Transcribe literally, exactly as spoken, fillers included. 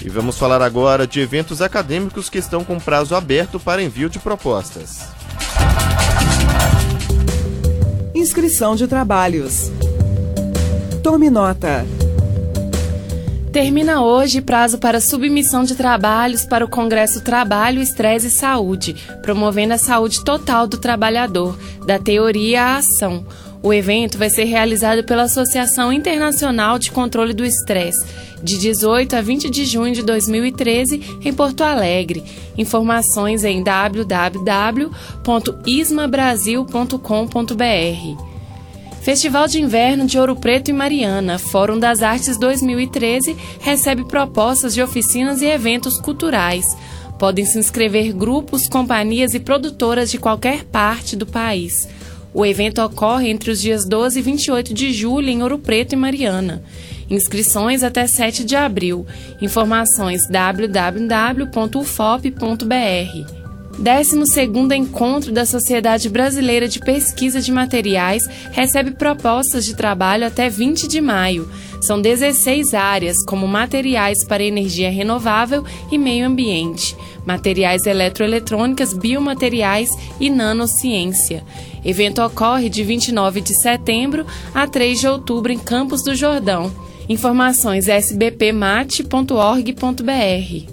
E vamos falar agora de eventos acadêmicos que estão com prazo aberto para envio de propostas. Inscrição de trabalhos. Tome nota. Termina hoje prazo para submissão de trabalhos para o Congresso Trabalho, Estresse e Saúde, promovendo a saúde total do trabalhador, da teoria à ação. O evento vai ser realizado pela Associação Internacional de Controle do Estresse, de dezoito a vinte de junho de dois mil e treze, em Porto Alegre. Informações em w w w ponto isma brasil ponto com ponto b r. Festival de Inverno de Ouro Preto e Mariana, Fórum das Artes dois mil e treze, recebe propostas de oficinas e eventos culturais. Podem se inscrever grupos, companhias e produtoras de qualquer parte do país. O evento ocorre entre os dias doze e vinte e oito de julho em Ouro Preto e Mariana. Inscrições até sete de abril. Informações w w w ponto u f o p ponto b r. décimo segundo Encontro da Sociedade Brasileira de Pesquisa de Materiais recebe propostas de trabalho até vinte de maio. São dezesseis áreas, como materiais para energia renovável e meio ambiente, materiais eletroeletrônicas, biomateriais e nanociência. Evento ocorre de vinte e nove de setembro a três de outubro em Campos do Jordão. Informações s b p mate ponto org ponto b r.